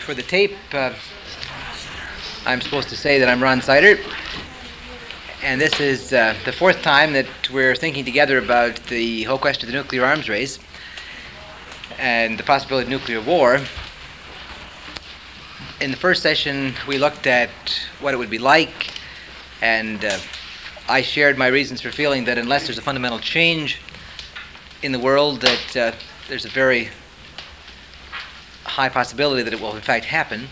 For the tape, I'm supposed to say that I'm Ron Sider, and this is the fourth time that we're thinking together about the whole question of the nuclear arms race and the possibility of nuclear war. In the first session, we looked at what it would be like, and I shared my reasons for feeling that unless there's a fundamental change in the world, that there's a very high possibility that it will in fact happen.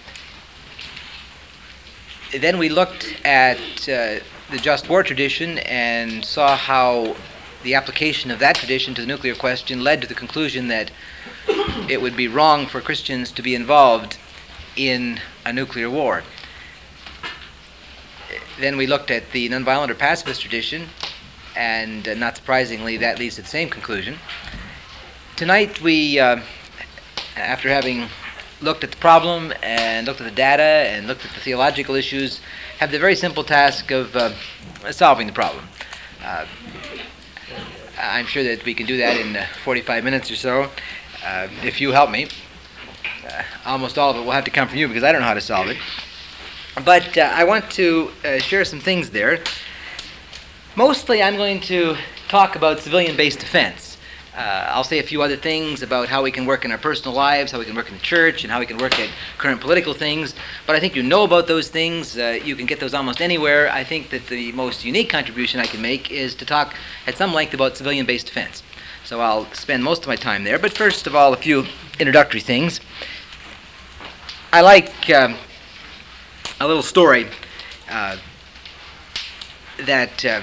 Then we looked at the just war tradition and saw how the application of that tradition to the nuclear question led to the conclusion that it would be wrong for Christians to be involved in a nuclear war. Then we looked at the nonviolent or pacifist tradition, and not surprisingly, that leads to the same conclusion. Tonight we, after having looked at the problem and looked at the data and looked at the theological issues, have the very simple task of solving the problem. I'm sure that we can do that in 45 minutes or so, if you help me. Almost all of it will have to come from you because I don't know how to solve it. But I want to share some things there. Mostly I'm going to talk about civilian-based defense. I'll say a few other things about how we can work in our personal lives, how we can work in the church, and how we can work at current political things. But I think you know about those things. You can get those almost anywhere. I think that the most unique contribution I can make is to talk at some length about civilian-based defense. So I'll spend most of my time there. But first of all, a few introductory things. I like a little story that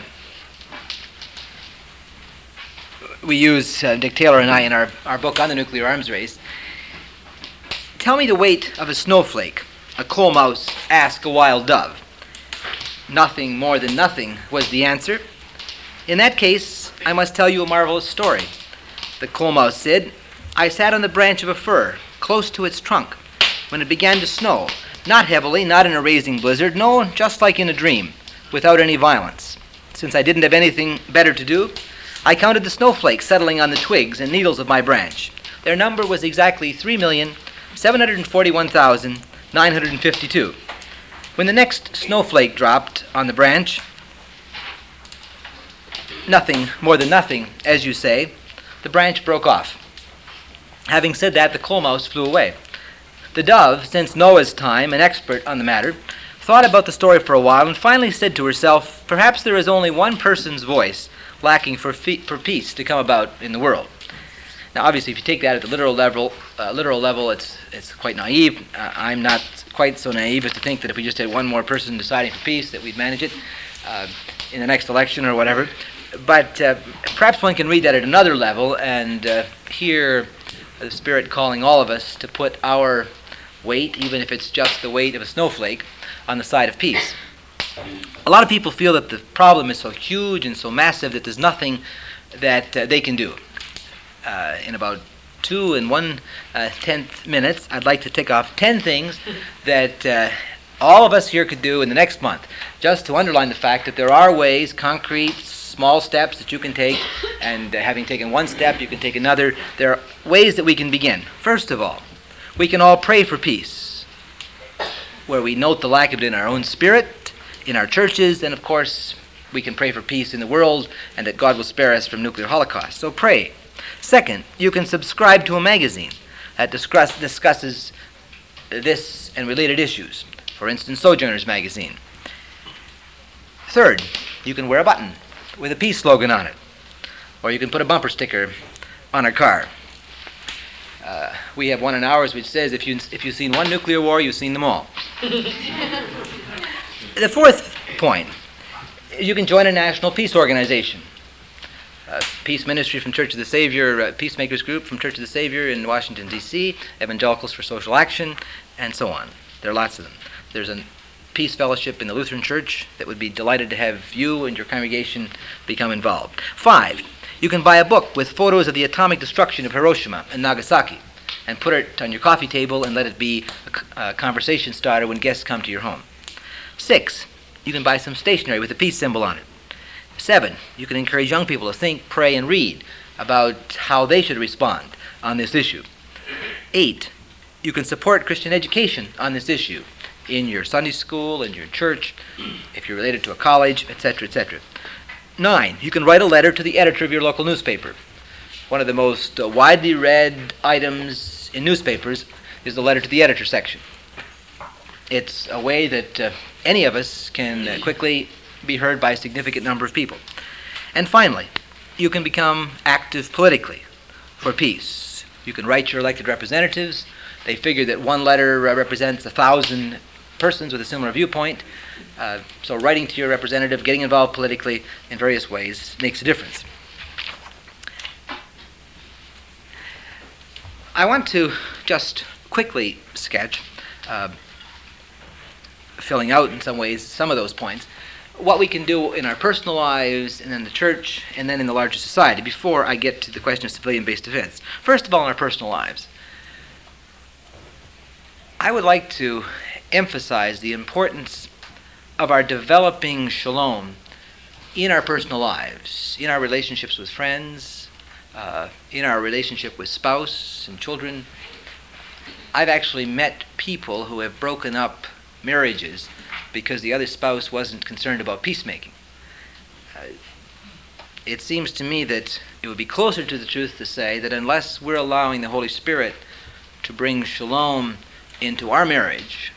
we use, Dick Taylor and I, in our book on the nuclear arms race. Tell me the weight of a snowflake, a coal mouse asked a wild dove. Nothing more than nothing was the answer. In that case, I must tell you a marvelous story. The coal mouse said, I sat on the branch of a fir, close to its trunk, when it began to snow. Not heavily, not in a razing blizzard, no, just like in a dream, without any violence. Since I didn't have anything better to do, I counted the snowflakes settling on the twigs and needles of my branch. Their number was exactly 3,741,952. When the next snowflake dropped on the branch, nothing more than nothing, as you say, the branch broke off. Having said that, the coal mouse flew away. The dove, since Noah's time, an expert on the matter, thought about the story for a while and finally said to herself, perhaps there is only one person's voice lacking for peace to come about in the world. Now, obviously, if you take that at the literal level, it's quite naive. I'm not quite so naive as to think that if we just had one more person deciding for peace, that we'd manage it in the next election or whatever. But perhaps one can read that at another level and hear the Spirit calling all of us to put our weight, even if it's just the weight of a snowflake, on the side of peace. A lot of people feel that the problem is so huge and so massive that there's nothing that they can do. In about 2 1/10 minutes, I'd like to tick off 10 things that all of us here could do in the next month, just to underline the fact that there are ways, concrete, small steps that you can take, and having taken one step, you can take another. There are ways that we can begin. First of all, we can all pray for peace, where we note the lack of it in our own spirit, in our churches, and of course we can pray for peace in the world and that God will spare us from nuclear holocaust. So pray. Second, you can subscribe to a magazine that discusses this and related issues. For instance, Sojourners magazine. Third, you can wear a button with a peace slogan on it, or you can put a bumper sticker on a car. We have one in ours which says, if you've seen one nuclear war, you've seen them all. The fourth point, you can join a national peace organization. Peace Ministry from Church of the Savior, Peacemakers Group from Church of the Savior in Washington, D.C., Evangelicals for Social Action, and so on. There are lots of them. There's a Peace Fellowship in the Lutheran Church that would be delighted to have you and your congregation become involved. 5, you can buy a book with photos of the atomic destruction of Hiroshima and Nagasaki and put it on your coffee table and let it be a conversation starter when guests come to your home. 6, you can buy some stationery with a peace symbol on it. 7, you can encourage young people to think, pray, and read about how they should respond on this issue. 8, You can support Christian education on this issue in your Sunday school, in your church, if you're related to a college, etc., etc. 9, you can write a letter to the editor of your local newspaper. One of the most widely read items in newspapers is the letter to the editor section. It's a way that any of us can quickly be heard by a significant number of people. And finally, you can become active politically for peace. You can write your elected representatives. They figure that one letter represents 1,000 persons with a similar viewpoint. So writing to your representative, getting involved politically in various ways makes a difference. I want to just quickly sketch, filling out in some ways some of those points, what we can do in our personal lives and in the church and then in the larger society before I get to the question of civilian-based defense. First of all, in our personal lives, I would like to emphasize the importance of our developing shalom in our personal lives, in our relationships with friends, in our relationship with spouse and children. I've actually met people who have broken up marriages because the other spouse wasn't concerned about peacemaking. It seems to me that it would be closer to the truth to say that unless we're allowing the Holy Spirit to bring shalom into our marriage,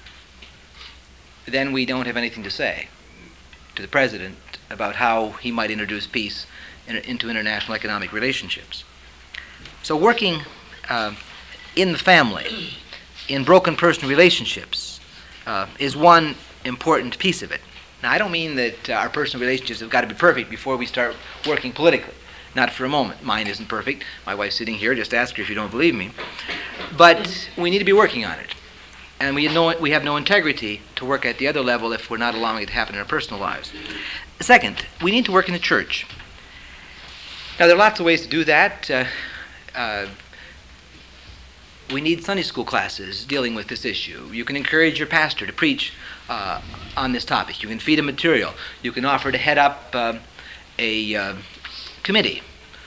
then we don't have anything to say to the President about how he might introduce peace into international economic relationships. So working in the family, in broken personal relationships, is one important piece of it. Now, I don't mean that our personal relationships have got to be perfect before we start working politically. Not for a moment. Mine isn't perfect. My wife's sitting here. Just ask her if you don't believe me. But we need to be working on it. And we have no integrity to work at the other level if we're not allowing it to happen in our personal lives. Second, we need to work in the church. Now, there are lots of ways to do that. We need Sunday school classes dealing with this issue. You can encourage your pastor to preach on this topic. You can feed him material. You can offer to head up a committee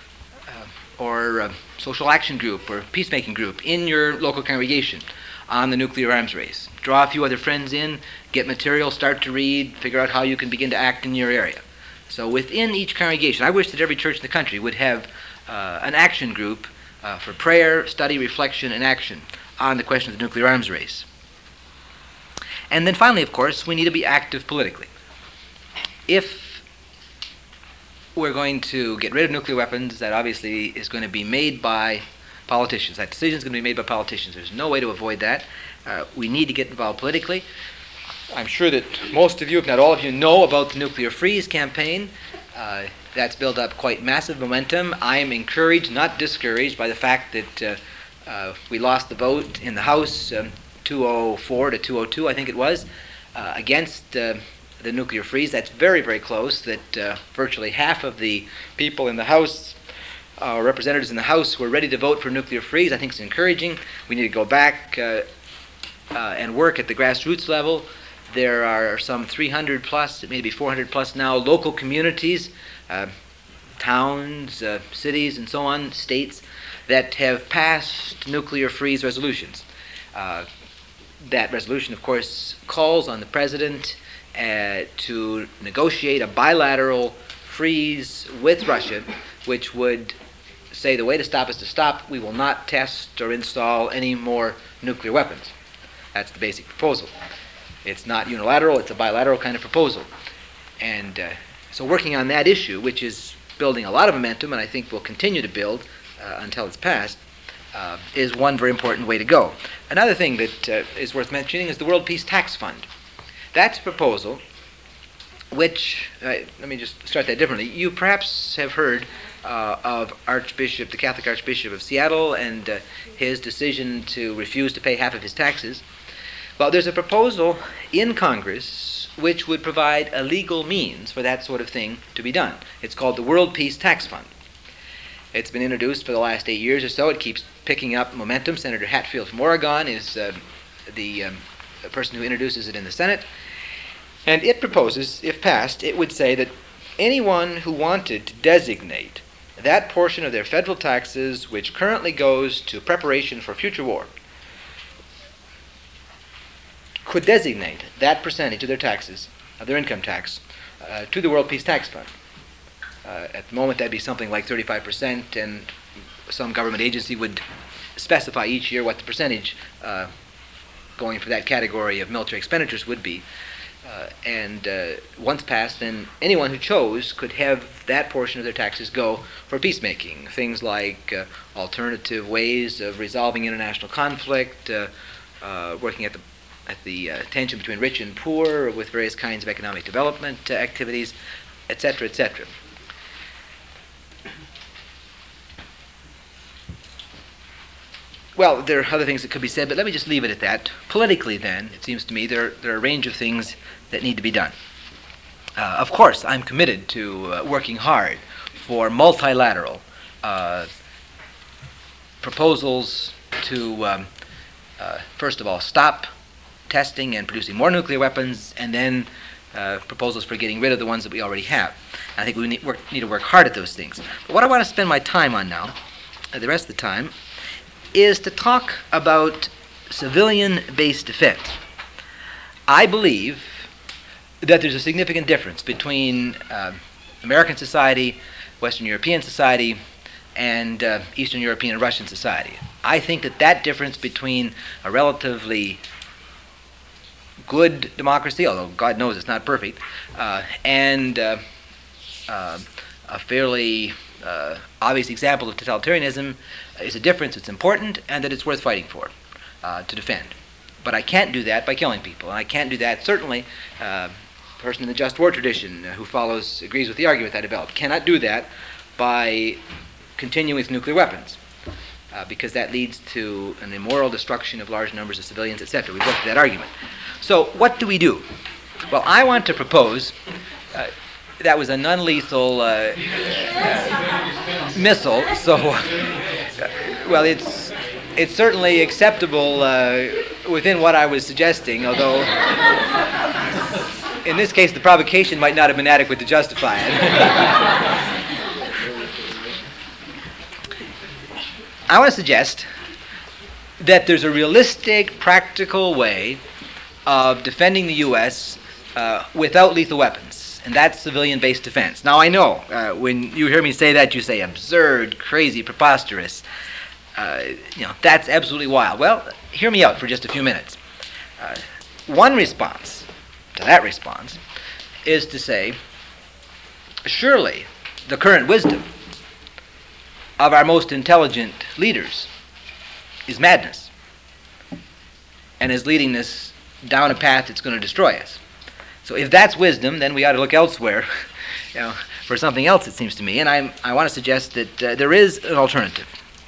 or a social action group or peacemaking group in your local congregation on the nuclear arms race. Draw a few other friends in, get material, start to read, figure out how you can begin to act in your area. So within each congregation, I wish that every church in the country would have an action group for prayer, study, reflection, and action on the question of the nuclear arms race. And then finally, of course, we need to be active politically. If we're going to get rid of nuclear weapons, that obviously is going to be made by politicians. That decision is going to be made by politicians. There's no way to avoid that. We need to get involved politically. I'm sure that most of you, if not all of you, know about the Nuclear Freeze campaign. That's built up quite massive momentum. I am encouraged, not discouraged, by the fact that we lost the vote in the House 204 to 202, I think it was, against the nuclear freeze. That's very, very close, that virtually half of the people in the House, representatives in the House, were ready to vote for nuclear freeze. I think it's encouraging. We need to go back and work at the grassroots level. There are some 300 plus, maybe 400 plus now, local communities, towns, cities, and so on, states, that have passed nuclear freeze resolutions. That resolution, of course, calls on the President to negotiate a bilateral freeze with Russia, which would say the way to stop is to stop. We will not test or install any more nuclear weapons. That's the basic proposal. It's not unilateral, it's a bilateral kind of proposal. And so working on that issue, which is building a lot of momentum, and I think will continue to build until it's passed, is one very important way to go. Another thing that is worth mentioning is the World Peace Tax Fund. That's a proposal which, let me just start that differently. You perhaps have heard of the Catholic Archbishop of Seattle and his decision to refuse to pay half of his taxes. Well, there's a proposal in Congress which would provide a legal means for that sort of thing to be done. It's called the World Peace Tax Fund. It's been introduced for the last 8 years or so. It keeps picking up momentum. Senator Hatfield from Oregon is the person who introduces it in the Senate. And it proposes, if passed, it would say that anyone who wanted to designate that portion of their federal taxes which currently goes to preparation for future war could designate that percentage of their taxes, of their income tax, to the World Peace Tax Fund. At the moment, that'd be something like 35%, and some government agency would specify each year what the percentage going for that category of military expenditures would be. And once passed, then anyone who chose could have that portion of their taxes go for peacemaking. Things like alternative ways of resolving international conflict, working at the tension between rich and poor, with various kinds of economic development activities, etc., etc. Well, there are other things that could be said, but let me just leave it at that. Politically, then, it seems to me there are a range of things that need to be done. Of course, I'm committed to working hard for multilateral proposals to, first of all, stop testing and producing more nuclear weapons, and then proposals for getting rid of the ones that we already have. I think we need to work hard at those things. But what I want to spend my time on now, the rest of the time, is to talk about civilian-based defense. I believe that there's a significant difference between American society, Western European society, and Eastern European and Russian society. I think that difference between a relatively good democracy, although God knows it's not perfect, and a fairly obvious example of totalitarianism is a difference that's important and that it's worth fighting for, to defend. But I can't do that by killing people, and I can't do that, certainly, a person in the just war tradition who agrees with the argument I developed, cannot do that by continuing with nuclear weapons, because that leads to an immoral destruction of large numbers of civilians, etc. We've looked at that argument. So what do we do? Well, I want to propose, that was a non-lethal missile, so, well, it's certainly acceptable within what I was suggesting, although in this case the provocation might not have been adequate to justify it. I want to suggest that there's a realistic, practical way of defending the U.S. Without lethal weapons, and that's civilian-based defense. Now, I know when you hear me say that, you say absurd, crazy, preposterous. That's absolutely wild. Well, hear me out for just a few minutes. One response to that response is to say, surely the current wisdom of our most intelligent leaders is madness and is leading us down a path that's going to destroy us. So if that's wisdom, then we ought to look elsewhere for something else, it seems to me. And I want to suggest that there is an alternative.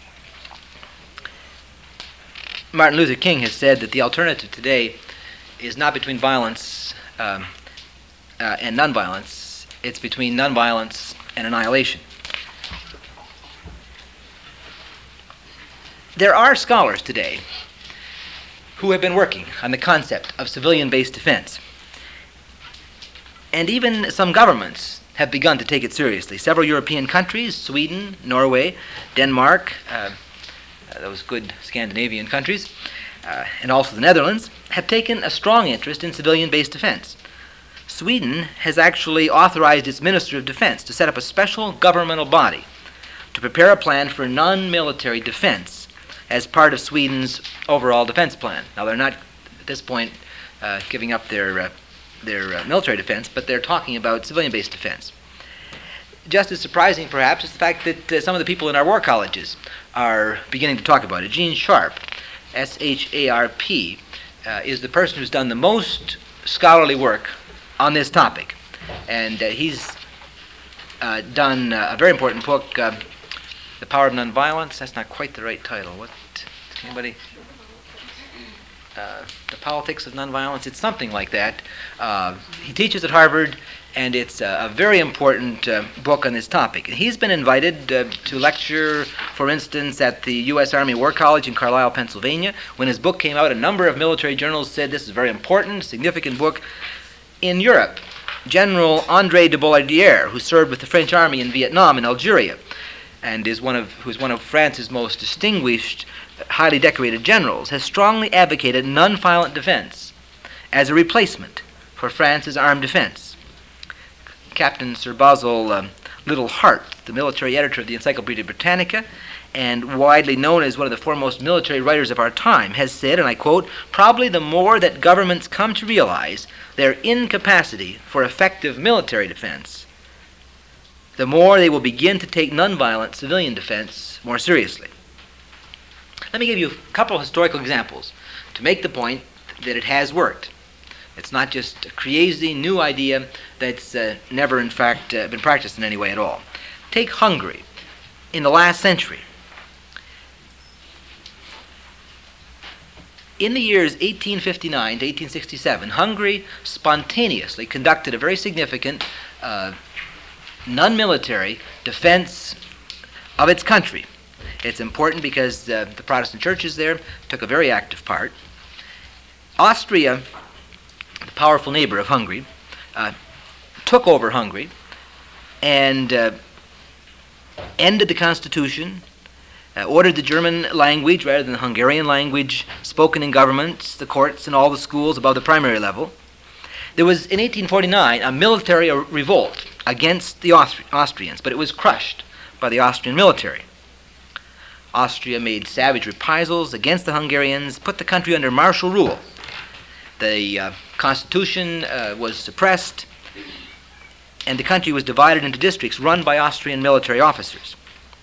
Martin Luther King has said that the alternative today is not between violence and nonviolence. It's between nonviolence and annihilation. There are scholars today who have been working on the concept of civilian-based defense. And even some governments have begun to take it seriously. Several European countries, Sweden, Norway, Denmark, those good Scandinavian countries, and also the Netherlands, have taken a strong interest in civilian-based defense. Sweden has actually authorized its Minister of Defense to set up a special governmental body to prepare a plan for non-military defense as part of Sweden's overall defense plan. Now, they're not, at this point, giving up their military defense, but they're talking about civilian-based defense. Just as surprising, perhaps, is the fact that some of the people in our war colleges are beginning to talk about it. Gene Sharp, S-H-A-R-P, is the person who's done the most scholarly work on this topic. And he's done a very important book, The Power of Nonviolence. That's not quite the right title. What? Anybody? The Politics of Nonviolence. It's something like that. He teaches at Harvard, and it's a very important book on this topic. He's been invited to lecture, for instance, at the U.S. Army War College in Carlisle, Pennsylvania. When his book came out, a number of military journals said this is a very important, significant book. In Europe, General André de Bollardière, who served with the French Army in Vietnam and Algeria, and who's one of France's most distinguished, highly decorated generals, has strongly advocated nonviolent defense as a replacement for France's armed defense. Captain Sir Basil Little Hart, the military editor of the Encyclopedia Britannica, and widely known as one of the foremost military writers of our time, has said, and I quote, "Probably the more that governments come to realize their incapacity for effective military defense, the more they will begin to take nonviolent civilian defense more seriously." Let me give you a couple of historical examples to make the point that it has worked. It's not just a crazy new idea that's never, in fact, been practiced in any way at all. Take Hungary in the last century. In the years 1859 to 1867, Hungary spontaneously conducted a very significant non-military defense of its country. It's important because the Protestant churches there took a very active part. Austria, the powerful neighbor of Hungary, took over Hungary and ended the constitution, ordered the German language rather than the Hungarian language spoken in governments, the courts, and all the schools above the primary level. There was, in 1849, a military revolt against the Austrians, but it was crushed by the Austrian military. Austria made savage reprisals against the Hungarians, put the country under martial rule. The constitution was suppressed, and the country was divided into districts run by Austrian military officers.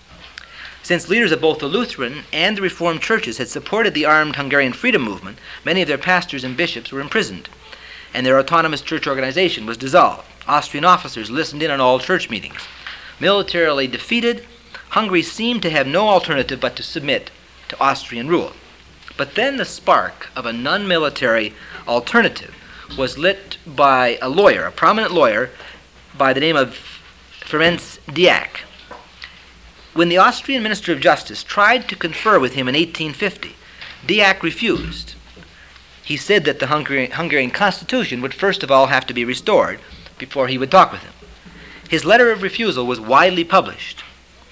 Since leaders of both the Lutheran and the Reformed churches had supported the armed Hungarian freedom movement, many of their pastors and bishops were imprisoned, and their autonomous church organization was dissolved. Austrian officers listened in on all church meetings. Militarily defeated, Hungary seemed to have no alternative but to submit to Austrian rule. But then the spark of a non-military alternative was lit by a lawyer, a prominent lawyer, by the name of Ferenc Diák. When the Austrian Minister of Justice tried to confer with him in 1850, Diák refused. He said that the Hungarian constitution would first of all have to be restored before he would talk with him. His letter of refusal was widely published.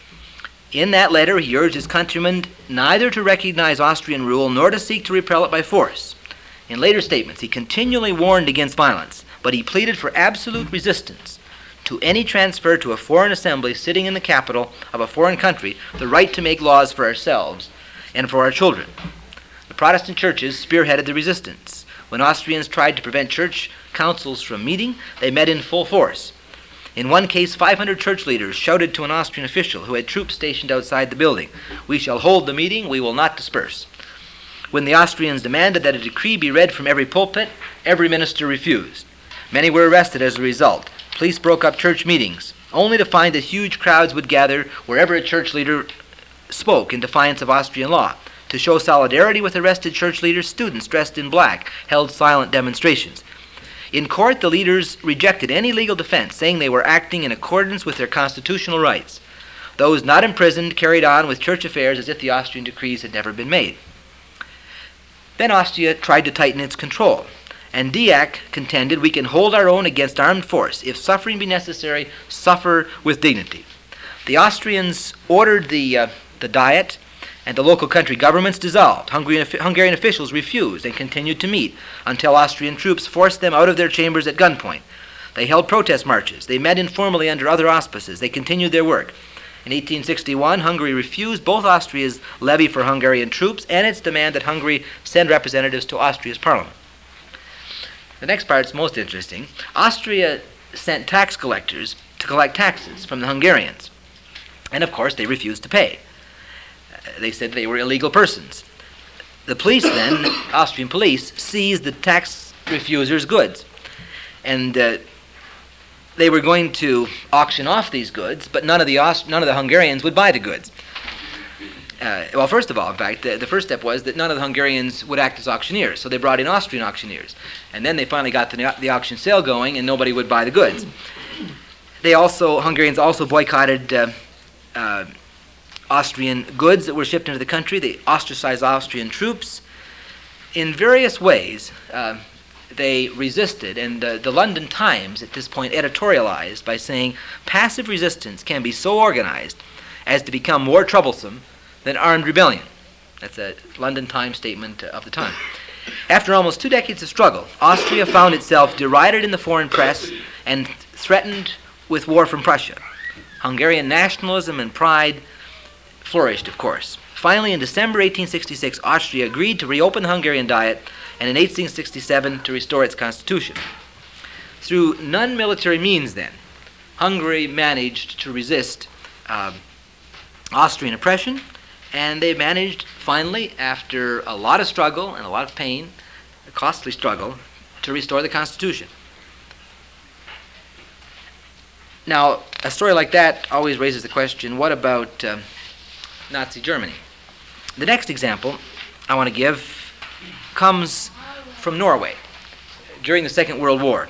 In that letter, he urged his countrymen neither to recognize Austrian rule nor to seek to repel it by force. In later statements, he continually warned against violence, but he pleaded for absolute resistance to any transfer to a foreign assembly sitting in the capital of a foreign country the right to make laws for ourselves and for our children. The Protestant churches spearheaded the resistance. When Austrians tried to prevent church councils from meeting, they met in full force. In one case, 500 church leaders shouted to an Austrian official who had troops stationed outside the building, "We shall hold the meeting, we will not disperse." When the Austrians demanded that a decree be read from every pulpit, every minister refused. Many were arrested as a result. Police broke up church meetings, only to find that huge crowds would gather wherever a church leader spoke in defiance of Austrian law. To show solidarity with arrested church leaders, students dressed in black held silent demonstrations. In court, the leaders rejected any legal defense, saying they were acting in accordance with their constitutional rights. Those not imprisoned carried on with church affairs as if the Austrian decrees had never been made. Then Austria tried to tighten its control, and Diák contended, "We can hold our own against armed force. If suffering be necessary, suffer with dignity." The Austrians ordered the Diet, and the local country governments dissolved. Hungarian officials refused and continued to meet until Austrian troops forced them out of their chambers at gunpoint. They held protest marches. They met informally under other auspices. They continued their work. In 1861, Hungary refused both Austria's levy for Hungarian troops and its demand that Hungary send representatives to Austria's parliament. The next part is most interesting. Austria sent tax collectors to collect taxes from the Hungarians, and of course they refused to pay. They said they were illegal persons. The police then, Austrian police, seized the tax refusers' goods. And they were going to auction off these goods, but none of the Hungarians would buy the goods. Well, first of all, in fact, the first step was that none of the Hungarians would act as auctioneers. So they brought in Austrian auctioneers. And then they finally got the auction sale going, and nobody would buy the goods. Hungarians also boycotted Austrian goods that were shipped into the country. They ostracized Austrian troops. In various ways, they resisted, and the London Times at this point editorialized by saying, "Passive resistance can be so organized as to become more troublesome than armed rebellion." That's a London Times statement of the time. After almost 2 decades of struggle, Austria found itself derided in the foreign press and threatened with war from Prussia. Hungarian nationalism and pride flourished, of course. Finally, in December 1866, Austria agreed to reopen the Hungarian Diet, and in 1867 to restore its constitution. Through non-military means, then, Hungary managed to resist Austrian oppression, and they managed, finally, after a lot of struggle and a lot of pain, a costly struggle, to restore the constitution. Now, a story like that always raises the question, what about Nazi Germany? The next example I want to give comes from Norway during the Second World War.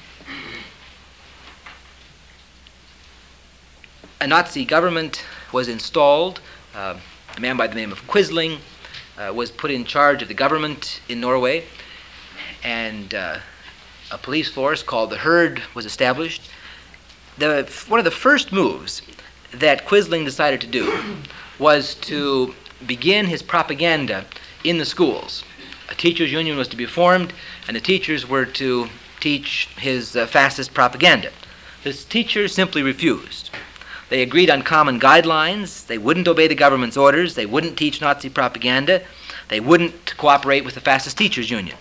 A Nazi government was installed. A man by the name of Quisling was put in charge of the government in Norway, and a police force called the Herd was established. One of the first moves that Quisling decided to do was to begin his propaganda in the schools. A teachers' union was to be formed, and the teachers were to teach his fascist propaganda. The teachers simply refused. They agreed on common guidelines. They wouldn't obey the government's orders. They wouldn't teach Nazi propaganda. They wouldn't cooperate with the fascist teachers' union.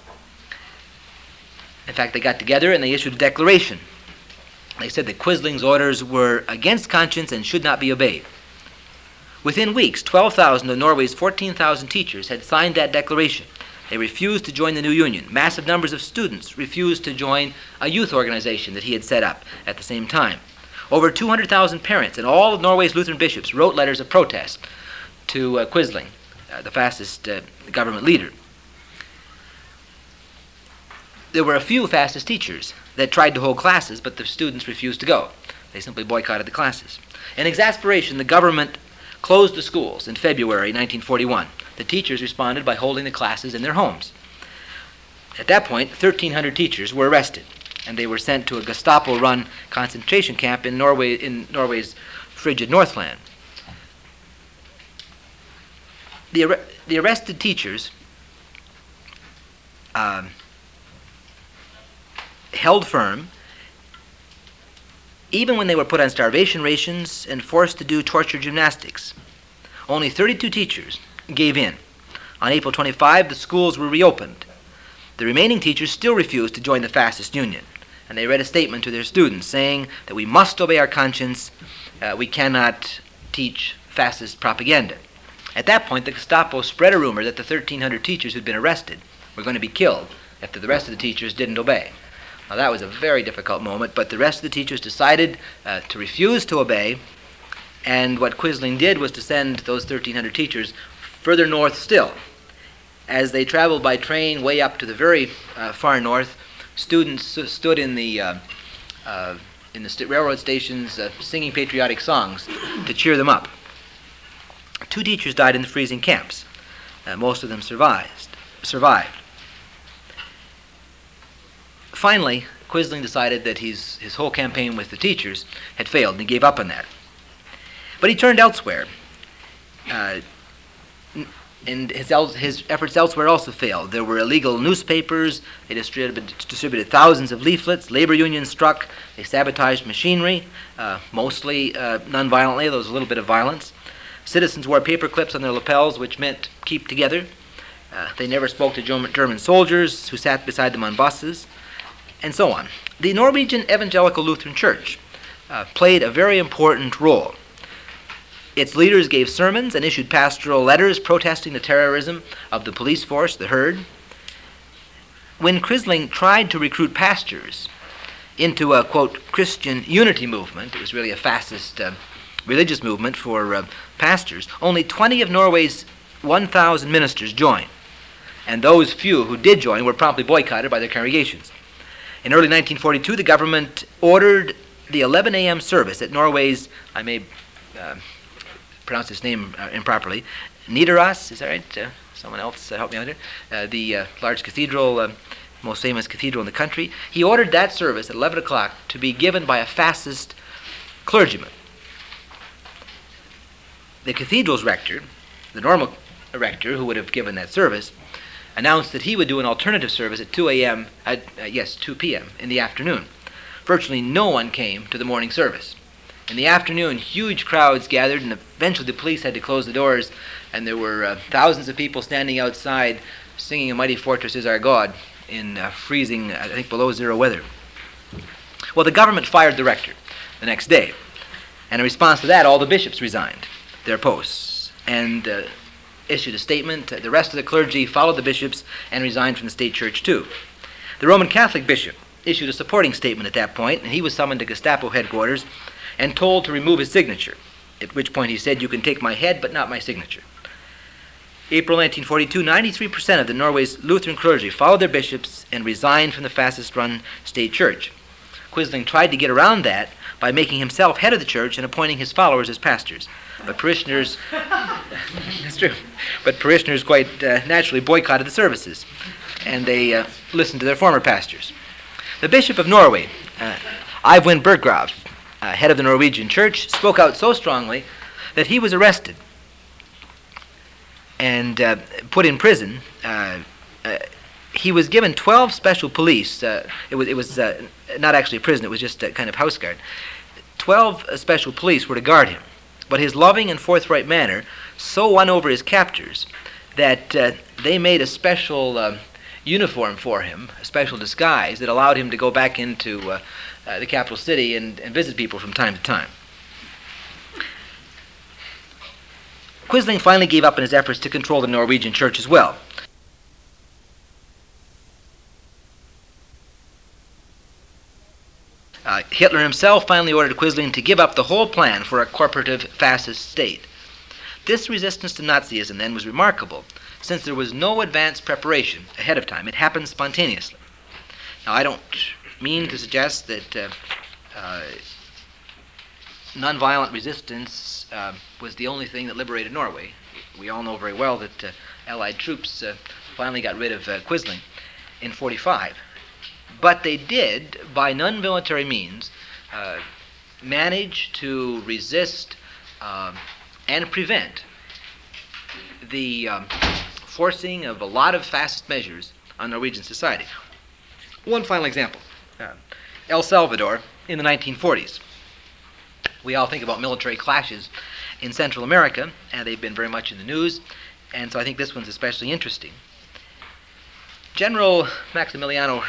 In fact, they got together and they issued a declaration. They said that Quisling's orders were against conscience and should not be obeyed. Within weeks, 12,000 of Norway's 14,000 teachers had signed that declaration. They refused to join the new union. Massive numbers of students refused to join a youth organization that he had set up at the same time. Over 200,000 parents and all of Norway's Lutheran bishops wrote letters of protest to Quisling, the fascist government leader. There were a few fascist teachers that tried to hold classes, but the students refused to go. They simply boycotted the classes. In exasperation, the government closed the schools in February 1941. The teachers responded by holding the classes in their homes. At that point, 1,300 teachers were arrested, and they were sent to a Gestapo-run concentration camp in Norway's frigid Northland. The arrested teachers held firm even when they were put on starvation rations and forced to do torture gymnastics. Only 32 teachers gave in. On April 25, the schools were reopened. The remaining teachers still refused to join the fascist union, and they read a statement to their students saying that we must obey our conscience, we cannot teach fascist propaganda. At that point, the Gestapo spread a rumor that the 1,300 teachers who'd been arrested were going to be killed if the rest of the teachers didn't obey. Now, that was a very difficult moment, but the rest of the teachers decided to refuse to obey, and what Quisling did was to send those 1,300 teachers further north still. As they traveled by train way up to the very far north, students stood in the railroad stations singing patriotic songs to cheer them up. 2 teachers died in the freezing camps. Most of them survived. Finally, Quisling decided that his whole campaign with the teachers had failed, and he gave up on that. But he turned elsewhere, and his efforts elsewhere also failed. There were illegal newspapers. They distributed thousands of leaflets. Labor unions struck. They sabotaged machinery, mostly non-violently. There was a little bit of violence. Citizens wore paper clips on their lapels, which meant keep together. They never spoke to German soldiers who sat beside them on buses, and so on. The Norwegian Evangelical Lutheran Church played a very important role. Its leaders gave sermons and issued pastoral letters protesting the terrorism of the police force, the Herd. When Quisling tried to recruit pastors into a, quote, Christian unity movement, it was really a fascist religious movement for pastors, only 20 of Norway's 1,000 ministers joined. And those few who did join were promptly boycotted by their congregations. In early 1942, the government ordered the 11 a.m. service at Norway's, I may pronounce his name improperly, Nidaros, is that right? Someone else help me out here. The large cathedral, most famous cathedral in the country. He ordered that service at 11 o'clock to be given by a fascist clergyman. The cathedral's rector, the normal rector who would have given that service, announced that he would do an alternative service at 2 p.m. in the afternoon. Virtually no one came to the morning service. In the afternoon, huge crowds gathered, and eventually the police had to close the doors, and there were thousands of people standing outside singing "A Mighty Fortress Is Our God" in freezing, I think, below zero weather. Well, the government fired the rector the next day, and in response to that, all the bishops resigned their posts and issued a statement. The rest of the clergy followed the bishops and resigned from the state church too. The Roman Catholic bishop issued a supporting statement at that point, and he was summoned to Gestapo headquarters and told to remove his signature, at which point he said, "You can take my head, but not my signature." April 1942, 93% of the Norway's Lutheran clergy followed their bishops and resigned from the fascist-run state church. Quisling tried to get around that by making himself head of the church and appointing his followers as pastors. But parishioners, that's true, but parishioners quite naturally boycotted the services, and they listened to their former pastors. The Bishop of Norway, Eyvind Berggrav, head of the Norwegian church, spoke out so strongly that he was arrested and put in prison. He was given 12 special police. It was not actually a prison, it was just a kind of house guard. 12 special police were to guard him. But his loving and forthright manner so won over his captors that they made a special uniform for him, a special disguise that allowed him to go back into the capital city and visit people from time to time. Quisling finally gave up in his efforts to control the Norwegian church as well. Hitler himself finally ordered Quisling to give up the whole plan for a corporative fascist state. This resistance to Nazism then was remarkable, since there was no advanced preparation ahead of time. It happened spontaneously. Now, I don't mean to suggest that nonviolent resistance was the only thing that liberated Norway. We all know very well that Allied troops finally got rid of Quisling in 1945. But they did, by non-military means, manage to resist and prevent the forcing of a lot of fascist measures on Norwegian society. One final example. El Salvador in the 1940s. We all think about military clashes in Central America, and they've been very much in the news, and so I think this one's especially interesting. General Maximiliano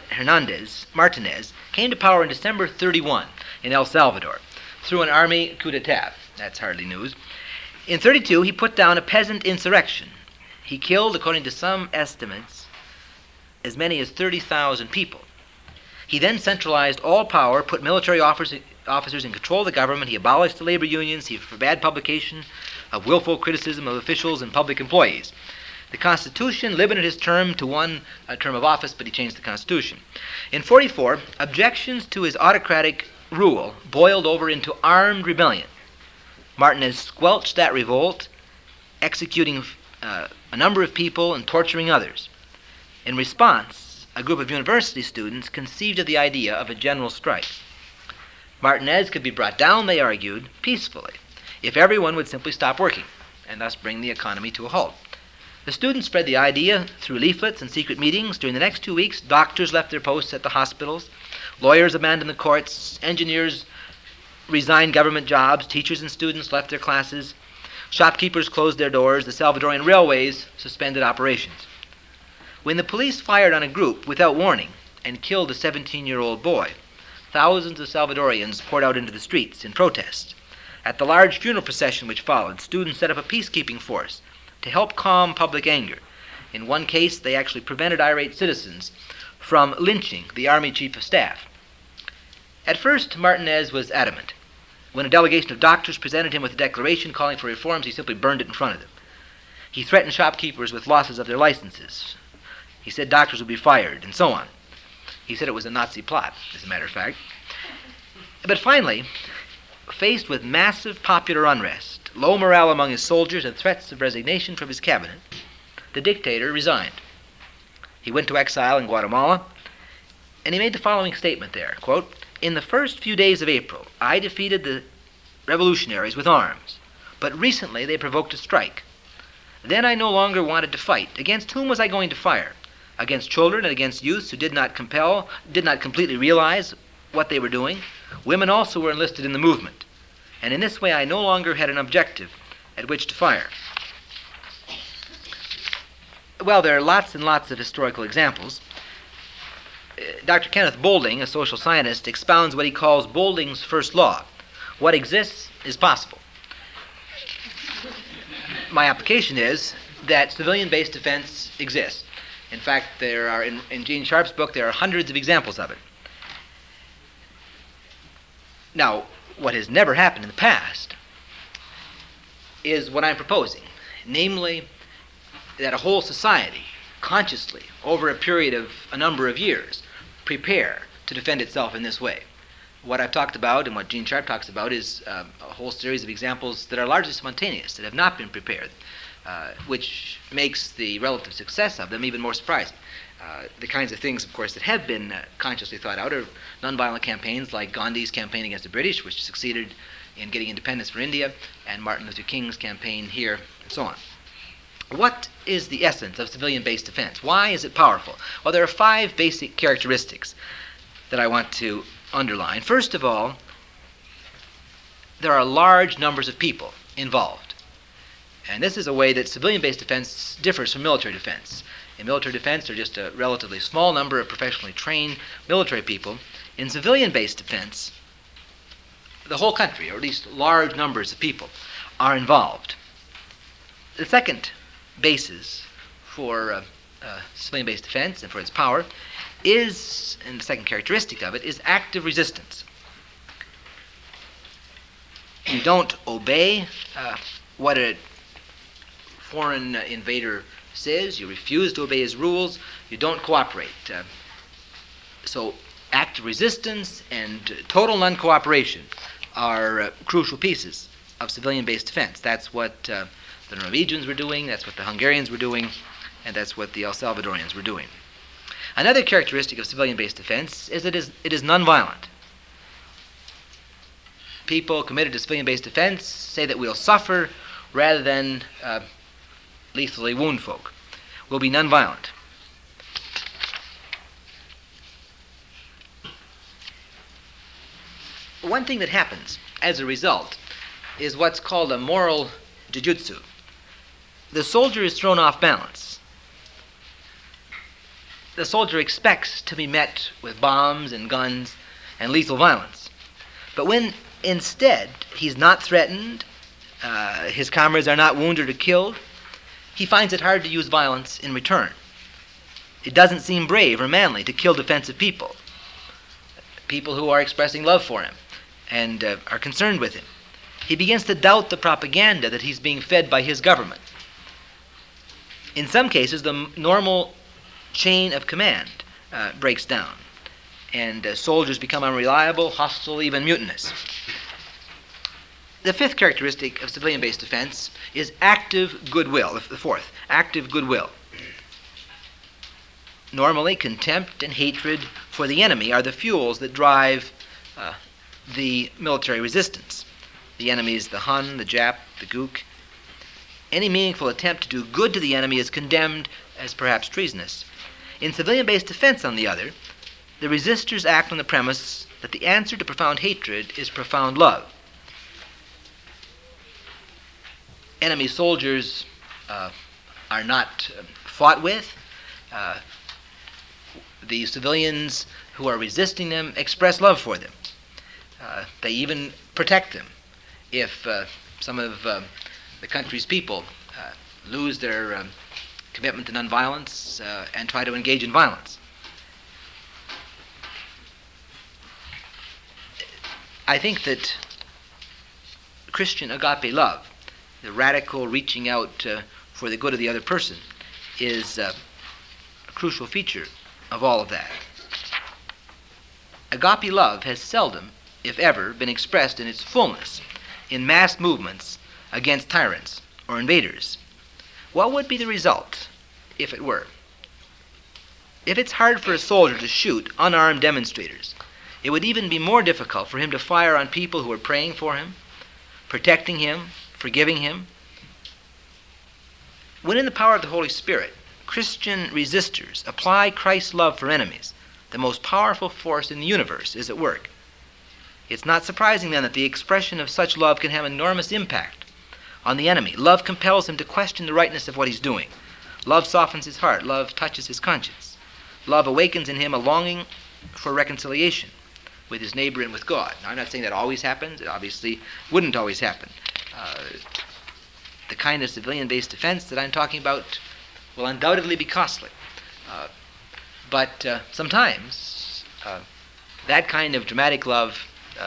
Martinez came to power in December 31 in El Salvador through an army coup d'etat. That's hardly news. In 1932, he put down a peasant insurrection. He killed, according to some estimates, as many as 30,000 people. He then centralized all power, put military officers in control of the government. He abolished the labor unions. He forbade publication of willful criticism of officials and public employees. The Constitution limited his term to one term of office, but he changed the Constitution. In 1944, objections to his autocratic rule boiled over into armed rebellion. Martinez squelched that revolt, executing a number of people and torturing others. In response, a group of university students conceived of the idea of a general strike. Martinez could be brought down, they argued, peacefully, if everyone would simply stop working, and thus bring the economy to a halt. The students spread the idea through leaflets and secret meetings. During the next 2 weeks, doctors left their posts at the hospitals, lawyers abandoned the courts, engineers resigned government jobs, teachers and students left their classes, shopkeepers closed their doors, the Salvadorian railways suspended operations. When the police fired on a group without warning and killed a 17-year-old boy, thousands of Salvadorians poured out into the streets in protest. At the large funeral procession which followed, students set up a peacekeeping force to help calm public anger. In one case, they actually prevented irate citizens from lynching the Army Chief of Staff. At first, Martinez was adamant. When a delegation of doctors presented him with a declaration calling for reforms, he simply burned it in front of them. He threatened shopkeepers with losses of their licenses. He said doctors would be fired, and so on. He said it was a Nazi plot, as a matter of fact. But finally, faced with massive popular unrest, low morale among his soldiers, and threats of resignation from his cabinet, the dictator resigned. He went to exile in Guatemala, and he made the following statement there, quote, "In the first few days of April, I defeated the revolutionaries with arms, but recently they provoked a strike. Then I no longer wanted to fight. Against whom was I going to fire? Against children and against youths who did not completely realize what they were doing. Women also were enlisted in the movement. And in this way I no longer had an objective at which to fire. Well, there are lots and lots of historical examples. Dr. Kenneth Boulding, a social scientist, expounds what he calls Boulding's first law. What exists is possible. My application is that civilian-based defense exists. In fact, there are, in Gene Sharp's book, there are hundreds of examples of it. Now, what has never happened in the past is what I'm proposing, namely that a whole society, consciously, over a period of a number of years, prepare to defend itself in this way. What I've talked about and what Gene Sharp talks about is a whole series of examples that are largely spontaneous, that have not been prepared, which makes the relative success of them even more surprising. The kinds of things, of course, that have been consciously thought out are nonviolent campaigns like Gandhi's campaign against the British, which succeeded in getting independence for India, and Martin Luther King's campaign here, and so on. What is the essence of civilian-based defense? Why is it powerful? Well, there are 5 basic characteristics that I want to underline. First of all, there are large numbers of people involved. And this is a way that civilian-based defense differs from military defense. In military defense, there are just a relatively small number of professionally trained military people. In civilian-based defense, the whole country, or at least large numbers of people, are involved. The second basis for civilian-based defense and for its power is, and the second characteristic of it, is active resistance. You don't obey what a foreign invader says. You refuse to obey his rules. You don't cooperate. So active resistance and total non-cooperation are crucial pieces of civilian-based defense. That's what the Norwegians were doing, that's what the Hungarians were doing, and that's what the El Salvadorians were doing. Another characteristic of civilian-based defense is that it is nonviolent. People committed to civilian-based defense say that we'll suffer rather than lethally wound folk. We'll be nonviolent. One thing that happens as a result is what's called a moral jujutsu. The soldier is thrown off balance. The soldier expects to be met with bombs and guns and lethal violence. But when instead he's not threatened, his comrades are not wounded or killed, he finds it hard to use violence in return. It doesn't seem brave or manly to kill defensive people who are expressing love for him and are concerned with him. He begins to doubt the propaganda that he's being fed by his government. In some cases, the normal chain of command breaks down, and soldiers become unreliable, hostile, even mutinous. The fifth characteristic of civilian-based defense is active goodwill. The fourth, active goodwill. Normally, contempt and hatred for the enemy are the fuels that drive the military resistance. The enemy is the Hun, the Jap, the Gook. Any meaningful attempt to do good to the enemy is condemned as perhaps treasonous. In civilian-based defense, on the other, the resistors act on the premise that the answer to profound hatred is profound love. Enemy soldiers are not fought with. The civilians who are resisting them express love for them. They even protect them if some of the country's people lose their commitment to nonviolence and try to engage in violence. I think that Christian agape love, the radical reaching out for the good of the other person, is a crucial feature of all of that. Agape love has seldom, if ever, been expressed in its fullness in mass movements against tyrants or invaders. What would be the result if it were? If it's hard for a soldier to shoot unarmed demonstrators, it would even be more difficult for him to fire on people who are praying for him, protecting him, forgiving him. When in the power of the Holy Spirit, Christian resistors apply Christ's love for enemies, the most powerful force in the universe is at work. It's not surprising then that the expression of such love can have enormous impact on the enemy. Love compels him to question the rightness of what he's doing. Love softens his heart. Love touches his conscience. Love awakens in him a longing for reconciliation with his neighbor and with God. Now, I'm not saying that always happens. It obviously wouldn't always happen. The kind of civilian-based defense that I'm talking about will undoubtedly be costly. But sometimes that kind of dramatic love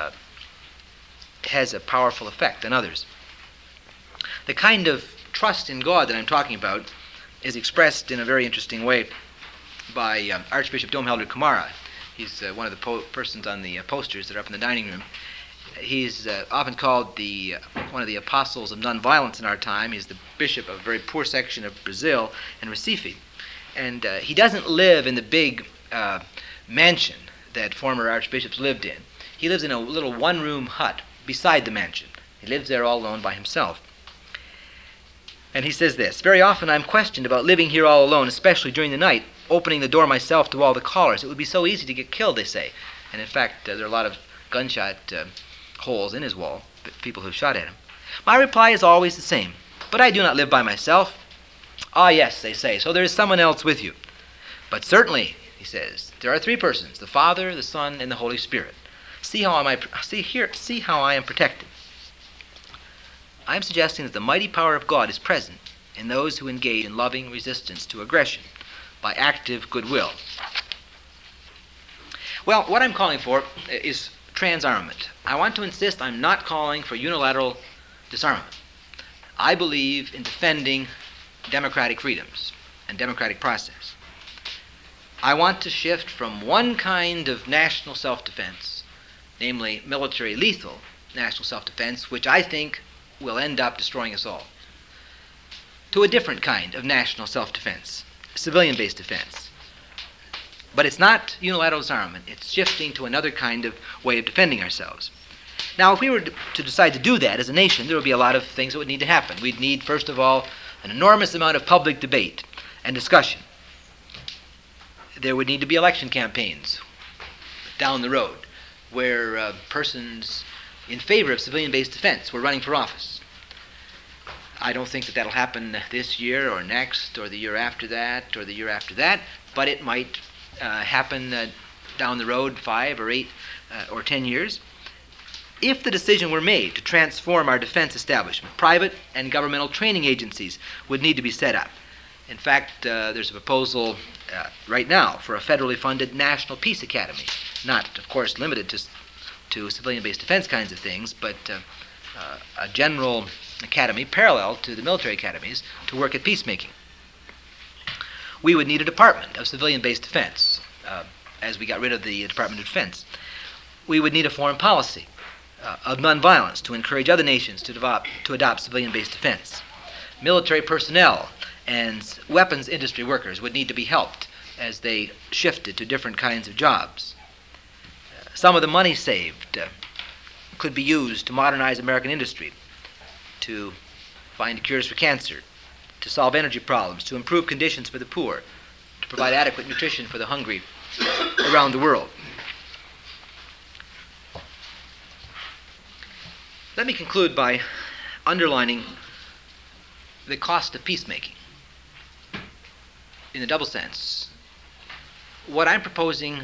has a powerful effect on others. The kind of trust in God that I'm talking about is expressed in a very interesting way by Archbishop Domhelder Camara. He's one of the persons on the posters that are up in the dining room. He's often called one of the apostles of nonviolence in our time. He's the bishop of a very poor section of Brazil and Recife. And he doesn't live in the big mansion that former archbishops lived in. He lives in a little one-room hut beside the mansion. He lives there all alone by himself. And he says this: "Very often I'm questioned about living here all alone, especially during the night, opening the door myself to all the callers. It would be so easy to get killed," they say. And in fact, there are a lot of gunshot holes in his wall, people who've shot at him. My reply is always the same: "But I do not live by myself." "Ah, yes," they say, "so there is someone else with you." "But certainly," he says, "there are three persons, the Father, the Son, and the Holy Spirit. See how I am protected." I am suggesting that the mighty power of God is present in those who engage in loving resistance to aggression by active goodwill. Well, what I'm calling for is transarmament. I want to insist I'm not calling for unilateral disarmament. I believe in defending democratic freedoms and democratic process. I want to shift from one kind of national self-defense, namely military lethal national self-defense, which I think will end up destroying us all, to a different kind of national self-defense, civilian-based defense. But it's not unilateral disarmament. It's shifting to another kind of way of defending ourselves. Now, if we were to decide to do that as a nation, there would be a lot of things that would need to happen. We'd need, first of all, an enormous amount of public debate and discussion. There would need to be election campaigns down the road where persons in favor of civilian-based defense were running for office. I don't think that that'll happen this year or next or the year after that or the year after that, but it might happen down the road 5 or 8 or 10 years. If the decision were made to transform our defense establishment, private and governmental training agencies would need to be set up. In fact, there's a proposal right now for a federally funded National Peace Academy, not, of course, limited to civilian-based defense kinds of things, but a general academy parallel to the military academies to work at peacemaking. We would need a department of civilian-based defense as we got rid of the Department of Defense. We would need a foreign policy of nonviolence to encourage other nations to adopt civilian-based defense. Military personnel and weapons industry workers would need to be helped as they shifted to different kinds of jobs. Some of the money saved could be used to modernize American industry, to find cures for cancer, to solve energy problems, to improve conditions for the poor, to provide adequate nutrition for the hungry around the world. Let me conclude by underlining the cost of peacemaking in a double sense. What I'm proposing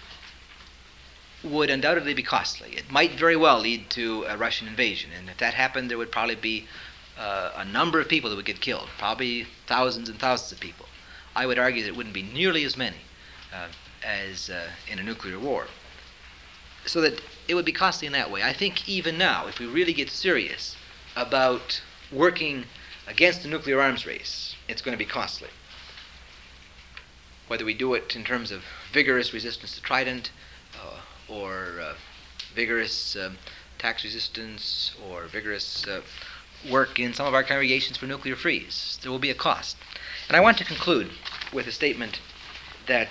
would undoubtedly be costly. It might very well lead to a Russian invasion, and if that happened, there would probably be a number of people that would get killed, probably thousands and thousands of people. I would argue that it wouldn't be nearly as many as in a nuclear war. So that it would be costly in that way. I think even now, if we really get serious about working against the nuclear arms race, it's going to be costly. Whether we do it in terms of vigorous resistance to Trident, or vigorous tax resistance, or vigorous work in some of our congregations for nuclear freeze, there will be a cost. And I want to conclude with a statement that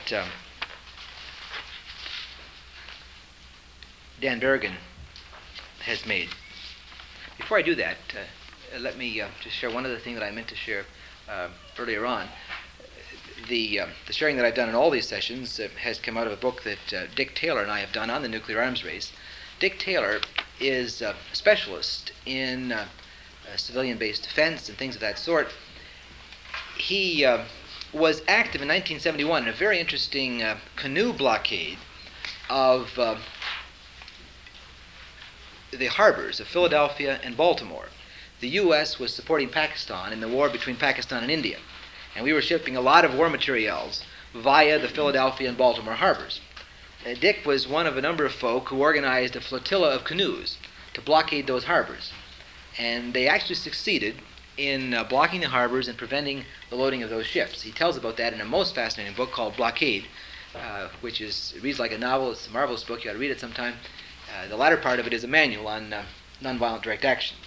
Dan Berrigan has made. Before I do that, let me just share one other thing that I meant to share earlier on, the sharing that I've done in all these sessions has come out of a book that Dick Taylor and I have done on the nuclear arms race. Dick Taylor is a specialist in civilian-based defense and things of that sort. He was active in 1971 in a very interesting canoe blockade of the harbors of Philadelphia and Baltimore. The U.S. was supporting Pakistan in the war between Pakistan and India, and we were shipping a lot of war materials via the Philadelphia and Baltimore harbors. Dick was one of a number of folk who organized a flotilla of canoes to blockade those harbors, and they actually succeeded in blocking the harbors and preventing the loading of those ships. He tells about that in a most fascinating book called Blockade, which reads like a novel. It's a marvelous book. You ought to read it sometime. The latter part of it is a manual on nonviolent direct action.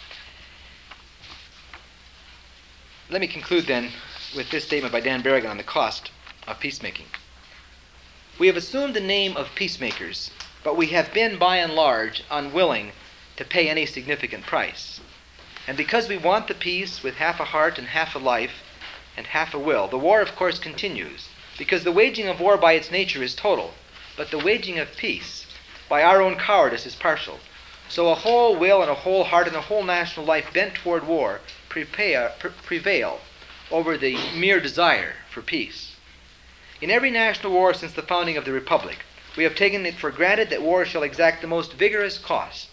Let me conclude then with this statement by Dan Berrigan on the cost of peacemaking. We have assumed the name of peacemakers, but we have been by and large unwilling to pay any significant price. And because we want the peace with half a heart and half a life and half a will, the war of course continues, because the waging of war by its nature is total, but the waging of peace by our own cowardice is partial. So a whole will and a whole heart and a whole national life bent toward war prevail over the mere desire for peace. In every national war since the founding of the Republic, we have taken it for granted that war shall exact the most rigorous cost,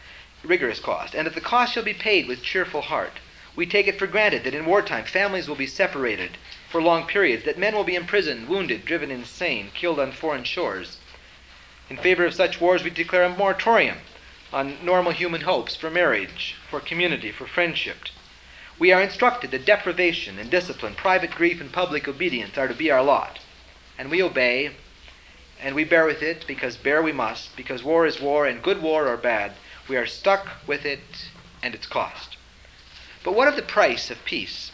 and that the cost shall be paid with cheerful heart. We take it for granted that in wartime families will be separated for long periods, that men will be imprisoned, wounded, driven insane, killed on foreign shores. In favor of such wars, we declare a moratorium on normal human hopes for marriage, for community, for friendship. We are instructed that deprivation and discipline, private grief and public obedience are to be our lot. And we obey, and we bear with it, because bear we must, because war is war, and good war or bad, we are stuck with it and its cost. But what of the price of peace?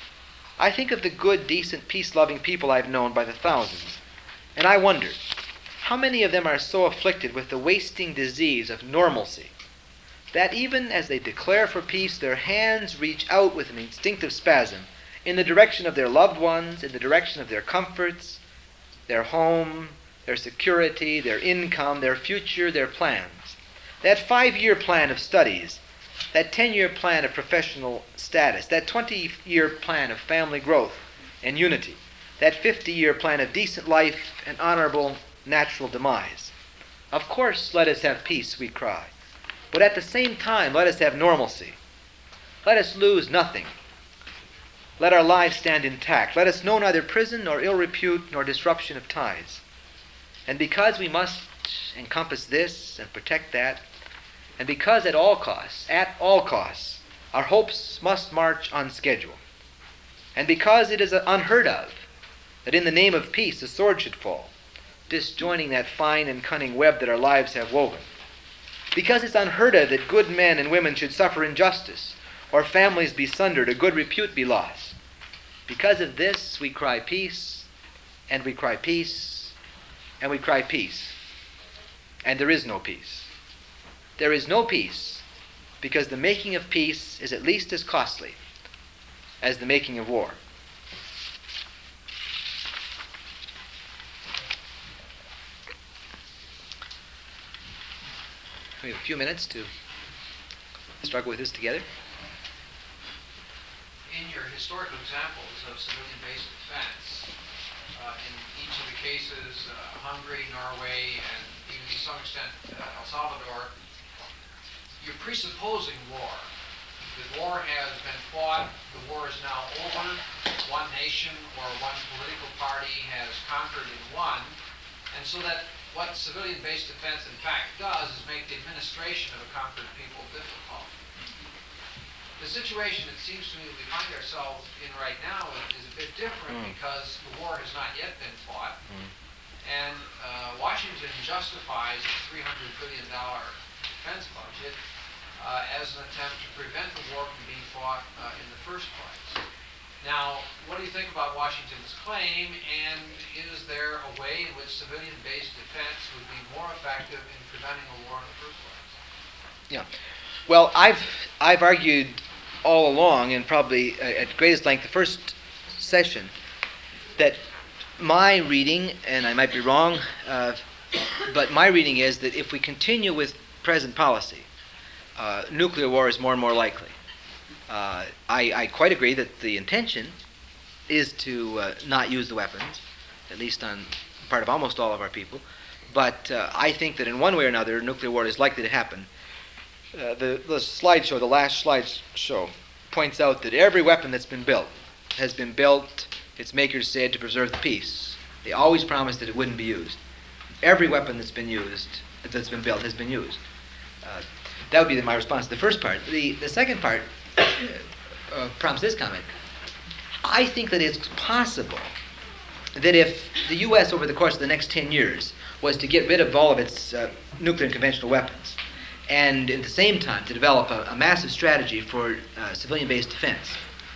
I think of the good, decent, peace-loving people I've known by the thousands, and I wonder, how many of them are so afflicted with the wasting disease of normalcy that even as they declare for peace, their hands reach out with an instinctive spasm in the direction of their loved ones, in the direction of their comforts, their home, their security, their income, their future, their plans. That 5-year plan of studies, that 10-year plan of professional status, that 20-year plan of family growth and unity, that 50-year plan of decent life and honorable natural demise. Of course, let us have peace, we cry. But at the same time, let us have normalcy. Let us lose nothing. Let our lives stand intact. Let us know neither prison nor ill repute nor disruption of ties. And because we must encompass this and protect that, and because at all costs, our hopes must march on schedule, and because it is unheard of that in the name of peace a sword should fall, disjoining that fine and cunning web that our lives have woven, because it's unheard of that good men and women should suffer injustice, or families be sundered, or good repute be lost. Because of this, we cry peace, and we cry peace, and we cry peace. And there is no peace. There is no peace, because the making of peace is at least as costly as the making of war. We have a few minutes to struggle with this together. In your historical examples of civilian-based defense, in each of the cases, Hungary, Norway, and even to some extent El Salvador, you're presupposing war. The war has been fought, the war is now over, one nation or one political party has conquered and won, and so that what civilian-based defense in fact does is make the administration of a conquered people difficult. The situation, it seems to me, that we find ourselves in right now is a bit different because the war has not yet been fought, and Washington justifies its $300 billion defense budget as an attempt to prevent the war from being fought in the first place. Now, what do you think about Washington's claim, and is there a way in which civilian-based defense would be more effective in preventing a war in the first place? Yeah. Well, I've argued all along, and probably at greatest length, the first session that my reading, and I might be wrong, but my reading is that if we continue with present policy, nuclear war is more and more likely. I quite agree that the intention is to not use the weapons, at least on the part of almost all of our people. But I think that in one way or another, nuclear war is likely to happen. The slideshow, the last slideshow, points out that every weapon that's been built has been built, its makers said, to preserve the peace. They always promised that it wouldn't be used. Every weapon that's been built, has been used. That would be my response to the first part. The second part prompts this comment. I think that it's possible that if the U.S. over the course of the next 10 years was to get rid of all of its nuclear and conventional weapons, and at the same time to develop a massive strategy for civilian-based defense,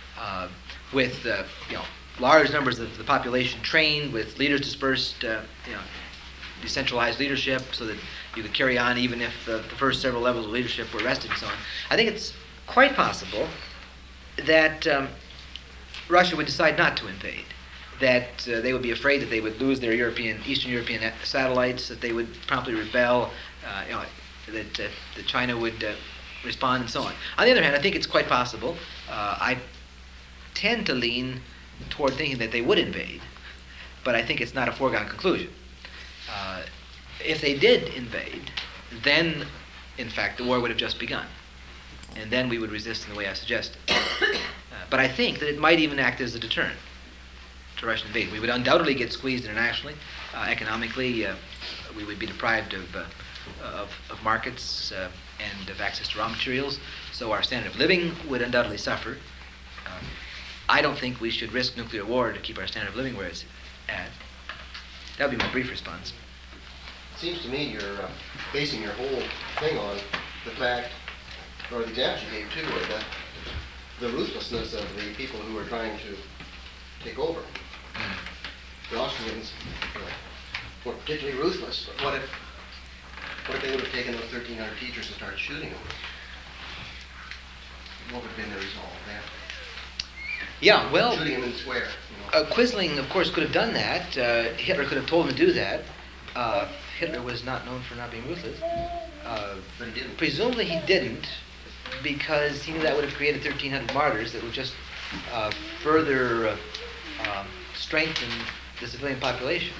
with large numbers of the population trained, with leaders dispersed, decentralized leadership, so that you could carry on even if the first several levels of leadership were arrested and so on. I think it's quite possible that Russia would decide not to invade, that they would be afraid that they would lose their Eastern European satellites, that they would promptly rebel, that China would respond, and so on. On the other hand, I think it's quite possible. I tend to lean toward thinking that they would invade, but I think it's not a foregone conclusion. If they did invade, then, in fact, the war would have just begun, and then we would resist in the way I suggested. But I think that it might even act as a deterrent to Russian invasion. We would undoubtedly get squeezed internationally, economically. We would be deprived of markets and of access to raw materials, so our standard of living would undoubtedly suffer. I don't think we should risk nuclear war to keep our standard of living where it's at. That would be my brief response. It seems to me you're basing your whole thing on the fact, or the examples you gave too, of the ruthlessness of the people who are trying to take over. The Austrians were particularly ruthless. But what if they would have taken those 1,300 teachers and started shooting them? What would have been the result of that? Yeah, well, shooting them in the square. Quisling, of course, could have done that. Hitler could have told him to do that. Hitler was not known for not being ruthless. But he didn't. Presumably he didn't, because he knew that would have created 1,300 martyrs that would just further strengthen the civilian population.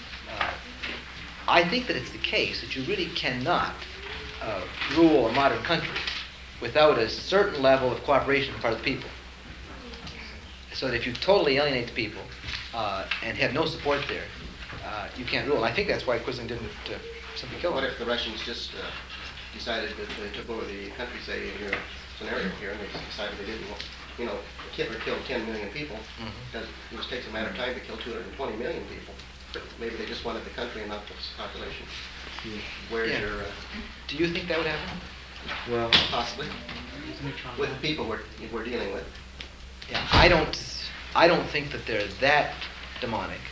I think that it's the case that you really cannot rule a modern country without a certain level of cooperation on the part of the people. So that if you totally alienate the people and have no support there, you can't rule. And I think that's why Quisling didn't simply kill him. What if the Russians just decided that they took over the country, say, in your scenario here, and they decided they didn't want, Hitler killed 10 million people. It just takes a matter of time to kill 220 million people. But maybe they just wanted the country and not the population. Where's your... Do you think that would happen? Well, possibly. With the people we're dealing with. Yeah, I don't think that they're that demonic.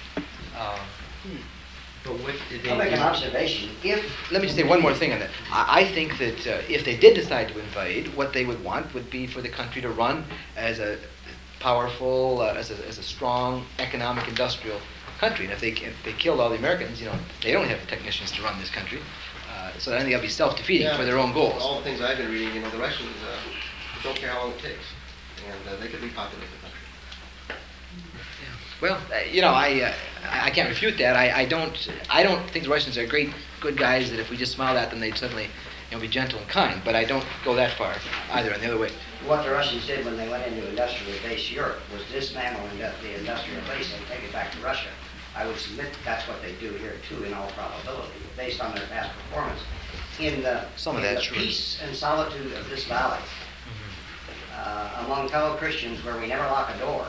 But what did they I'll make an do? observation. Let me just say one more thing on that. I think that if they did decide to invade, what they would want would be for the country to run as a powerful, as a strong economic industrial country. And if they killed all the Americans, they don't have the technicians to run this country. So I think that'll be self-defeating for their own goals. All the things I've been reading, the Russians don't care how long it takes, and they could repopulate the country. Well, I can't refute that. I don't think the Russians are good guys that if we just smiled at them, they'd suddenly be gentle and kind. But I don't go that far either. And the other way. What the Russians did when they went into industrial base Europe was dismantle the industrial base and take it back to Russia. I would submit that's what they do here too, in all probability, based on their past performance. In the peace and solitude of this valley, among fellow Christians where we never lock a door,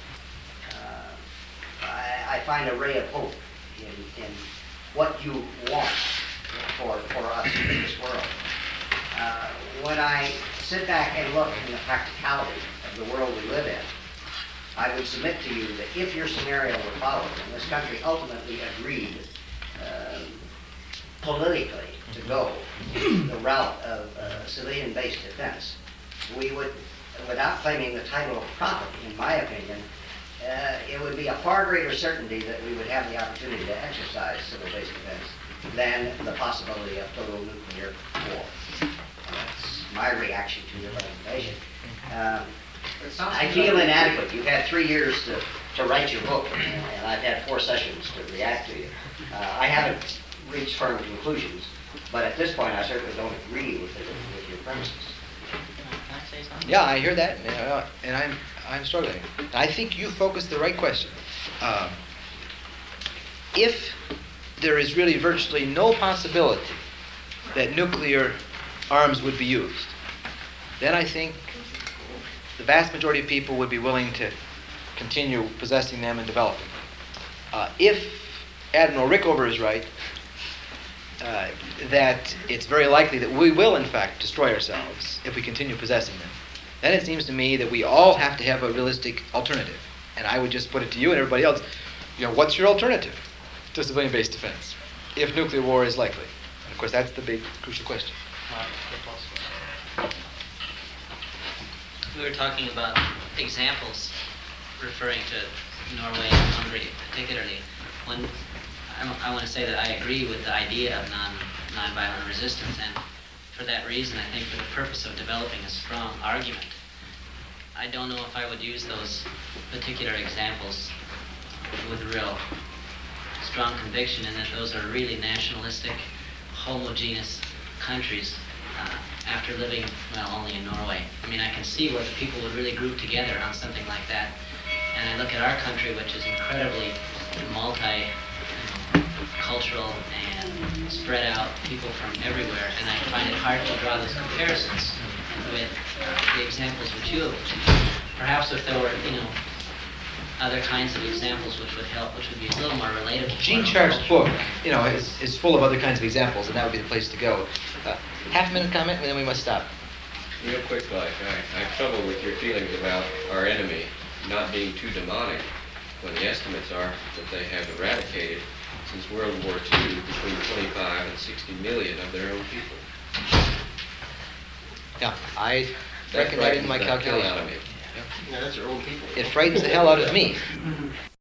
I find a ray of hope in what you want for us in this world. When I sit back and look in the practicality of the world we live in, I would submit to you that if your scenario were followed and this country ultimately agreed politically to go the route of civilian-based defense, we would, without claiming the title of prophet, in my opinion, it would be a far greater certainty that we would have the opportunity to exercise civil-based defense than the possibility of total nuclear war. That's my reaction to your presentation. It sounds I feel inadequate. You've had 3 years to write your book, and I've had 4 sessions to react to you. I haven't reached firm conclusions, but at this point I certainly don't agree with your premises. Yeah, I hear that, and I'm struggling. I think you focused the right question. If there is really virtually no possibility that nuclear arms would be used, then I think the vast majority of people would be willing to continue possessing them and developing them. If Admiral Rickover is right, that it's very likely that we will, in fact, destroy ourselves if we continue possessing them, then it seems to me that we all have to have a realistic alternative. And I would just put it to you and everybody else, what's your alternative to civilian-based defense if nuclear war is likely? And of course, that's the big, crucial question. We were talking about examples referring to Norway and Hungary particularly. I want to say that I agree with the idea of nonviolent resistance, and for that reason, I think for the purpose of developing a strong argument, I don't know if I would use those particular examples with real strong conviction in that those are really nationalistic, homogeneous countries after living, only in Norway. I mean, I can see where the people would really group together on something like that. And I look at our country, which is incredibly multi-cultural and spread out, people from everywhere, and I find it hard to draw those comparisons with the examples which you have. Perhaps if there were, other kinds of examples which would help, which would be a little more relatable. Gene Sharp's book, is full of other kinds of examples, and that would be the place to go. Half a minute comment, and then we must stop. Real quick, I have trouble with your feelings about our enemy not being too demonic when the estimates are that they have eradicated since World War II between 25 and 60 million of their own people. Yeah, I reckon that in my calculation. Out of me. Yeah, that's your own people. It frightens the hell out of me.